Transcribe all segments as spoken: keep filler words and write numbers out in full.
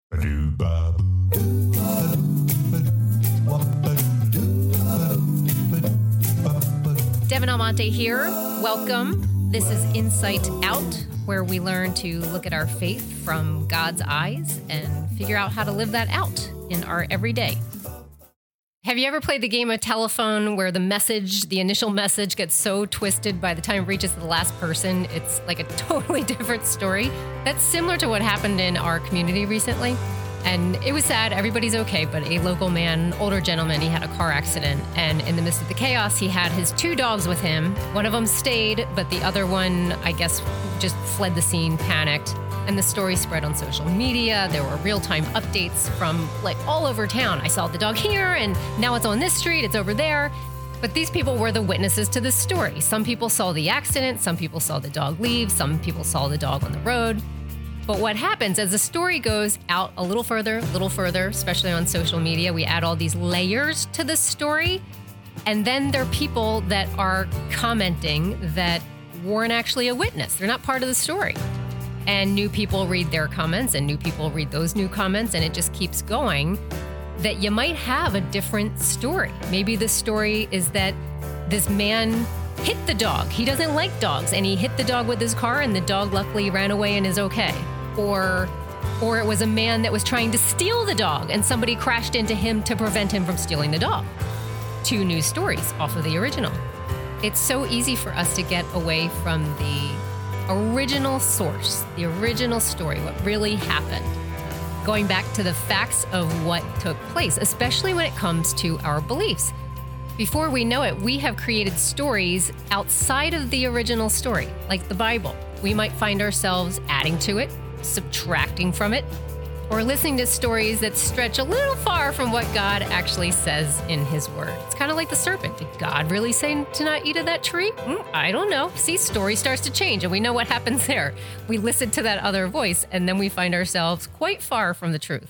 Devin Almonte here. Welcome. This is Insight Out, where we learn to look at our faith from God's eyes and figure out how to live that out in our everyday. Have you ever played the game of telephone where the message, the initial message gets so twisted by the time it reaches the last person, it's like a totally different story? That's similar to what happened in our community recently. And it was sad, everybody's okay, but a local man, older gentleman, he had a car accident. And in the midst of the chaos, he had his two dogs with him. One of them stayed, but the other one, I guess, just fled the scene, panicked. And the story spread on social media. There were real-time updates from like all over town. I saw the dog here, and now it's on this street, it's over there. But these people were the witnesses to this story. Some people saw the accident, some people saw the dog leave, some people saw the dog on the road. But what happens as the story goes out a little further, a little further, especially on social media, we add all these layers to the story. And then there are people that are commenting that weren't actually a witness. They're not part of the story. And new people read their comments, and new people read those new comments, and it just keeps going, that you might have a different story. Maybe the story is that this man hit the dog. He doesn't like dogs, and he hit the dog with his car, and the dog luckily ran away and is okay. Or, or it was a man that was trying to steal the dog, and somebody crashed into him to prevent him from stealing the dog. Two new stories off of the original. It's so easy for us to get away from the original source, the original story, what really happened. Going back to the facts of what took place, especially when it comes to our beliefs. Before we know it, we have created stories outside of the original story, like the Bible. We might find ourselves adding to it, subtracting from it, or listening to stories that stretch a little far from what God actually says in his word. It's kind of like the serpent. Did God really say to not eat of that tree? Mm, I don't know. See, story starts to change, and we know what happens there. We listen to that other voice, and then we find ourselves quite far from the truth.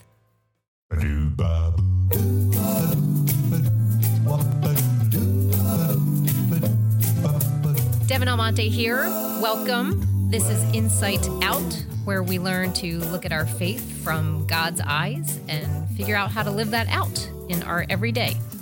Devin Almonte here. Welcome. This is Insight Out, where we learn to look at our faith from God's eyes and figure out how to live that out in our everyday.